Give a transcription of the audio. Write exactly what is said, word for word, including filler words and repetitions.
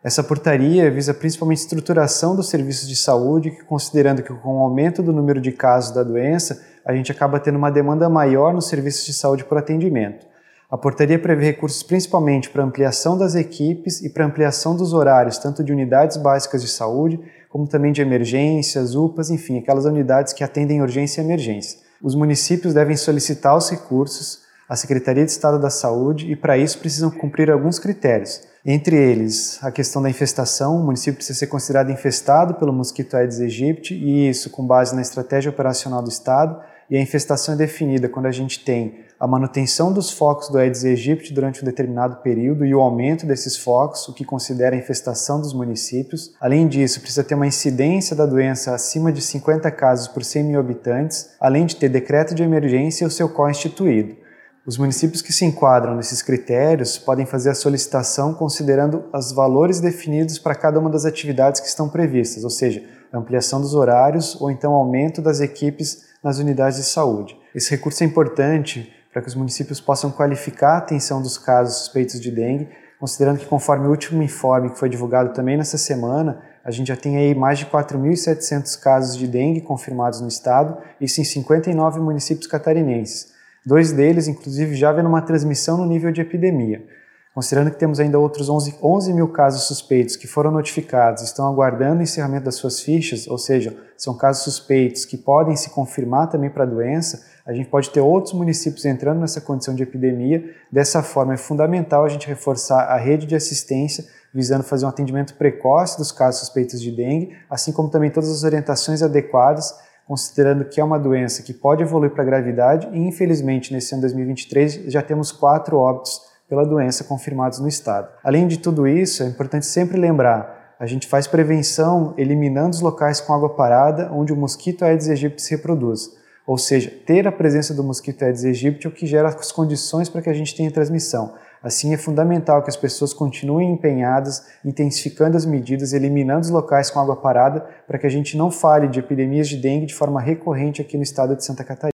Essa portaria visa principalmente a estruturação dos serviços de saúde, considerando que com o aumento do número de casos da doença, a gente acaba tendo uma demanda maior nos serviços de saúde por atendimento. A portaria prevê recursos principalmente para ampliação das equipes e para ampliação dos horários, tanto de unidades básicas de saúde, como também de emergências, U P As, enfim, aquelas unidades que atendem urgência e emergência. Os municípios devem solicitar os recursos à Secretaria de Estado da Saúde e, para isso, precisam cumprir alguns critérios. Entre eles, a questão da infestação, o município precisa ser considerado infestado pelo mosquito Aedes aegypti, e isso com base na estratégia operacional do Estado, e a infestação é definida quando a gente tem a manutenção dos focos do Aedes aegypti durante um determinado período e o aumento desses focos, o que considera a infestação dos municípios. Além disso, precisa ter uma incidência da doença acima de cinquenta casos por cem mil habitantes, além de ter decreto de emergência e o seu C O instituído. Os municípios que se enquadram nesses critérios podem fazer a solicitação considerando os valores definidos para cada uma das atividades que estão previstas, ou seja, ampliação dos horários ou então aumento das equipes nas unidades de saúde. Esse recurso é importante para que os municípios possam qualificar a atenção dos casos suspeitos de dengue, considerando que, conforme o último informe que foi divulgado também nessa semana, a gente já tem aí mais de quatro mil e setecentos casos de dengue confirmados no estado, isso em cinquenta e nove municípios catarinenses. Dois deles, inclusive, já vendo uma transmissão no nível de epidemia. Considerando que temos ainda outros onze, onze mil casos suspeitos que foram notificados e estão aguardando o encerramento das suas fichas, ou seja, são casos suspeitos que podem se confirmar também para a doença, a gente pode ter outros municípios entrando nessa condição de epidemia. Dessa forma, é fundamental a gente reforçar a rede de assistência, visando fazer um atendimento precoce dos casos suspeitos de dengue, assim como também todas as orientações adequadas, considerando que é uma doença que pode evoluir para a gravidade e, infelizmente, nesse ano dois mil e vinte e três já temos quatro óbitos pela doença confirmados no estado. Além de tudo isso, é importante sempre lembrar, a gente faz prevenção eliminando os locais com água parada onde o mosquito Aedes aegypti se reproduz. Ou seja, ter a presença do mosquito Aedes aegypti é o que gera as condições para que a gente tenha transmissão. Assim, é fundamental que as pessoas continuem empenhadas, intensificando as medidas, eliminando os locais com água parada, para que a gente não fale de epidemias de dengue de forma recorrente aqui no estado de Santa Catarina.